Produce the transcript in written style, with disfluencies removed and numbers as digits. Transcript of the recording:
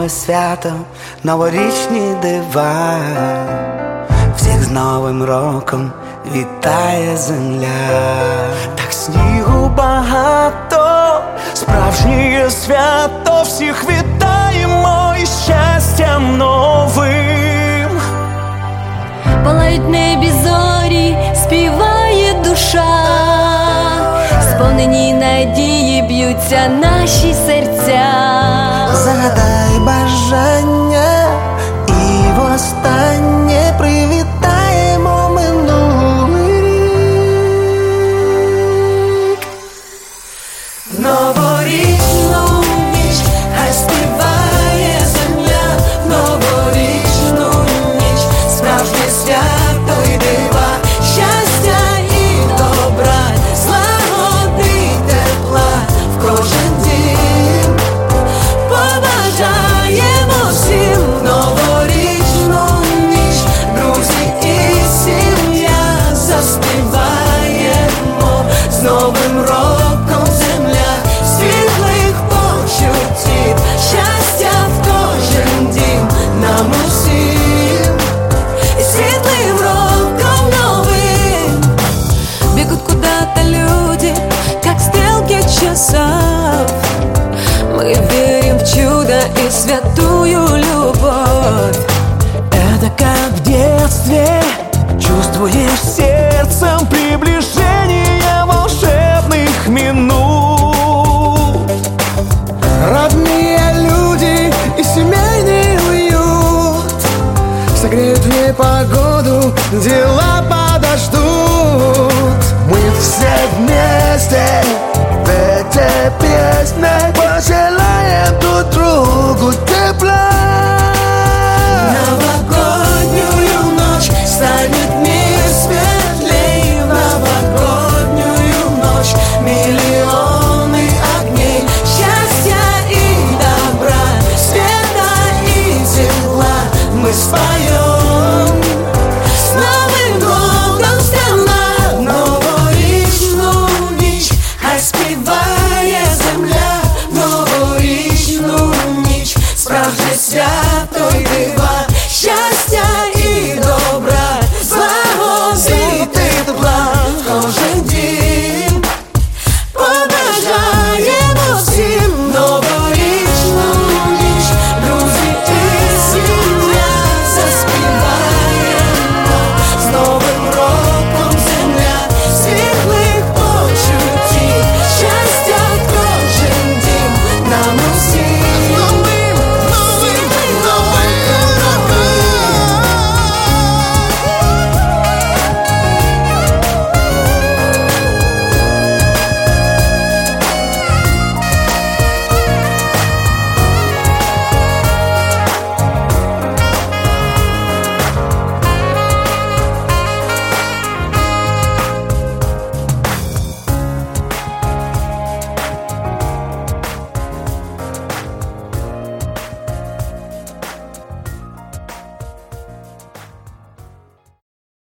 нове свято, новорічні дива. Всіх з Новим роком вітає земля. Так снігу багато, справжнє свято, всіх вітаємо із щастям новим. Палають в небі зорі, співає душа, сповнені надії б'ються наші серця. Загадай бажання і востаннє привітаємо минулий рік. В новорічну ніч хай співає земля, в новорічну ніч справжнє свято й дива, щастя і добра, злагоди й тепла в кожен дім. Побажаємо всім в новорічну ніч, друзі і сім'я, заспіваємо з Новим роком земля, світлих почуттів, щастя в кожен дім нам усім, і світлим роком новым. Бегут куда-то люди, как стрелки часов. Мы верим в чудо и святую любовь. Это как в детстве, чувствуешь